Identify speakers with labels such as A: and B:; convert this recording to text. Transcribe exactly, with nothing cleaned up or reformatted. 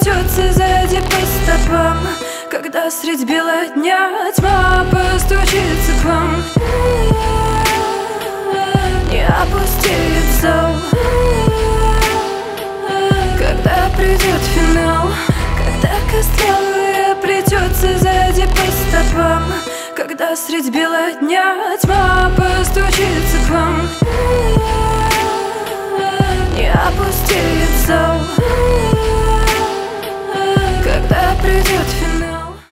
A: придется сзади по стопам, когда средь бела дня тьма постучится к вам. Не опустеет зал, когда придет финал, когда костлявая придется сзади по стопам, когда средь бела дня тьма постучится к вам. Не опустеет зал.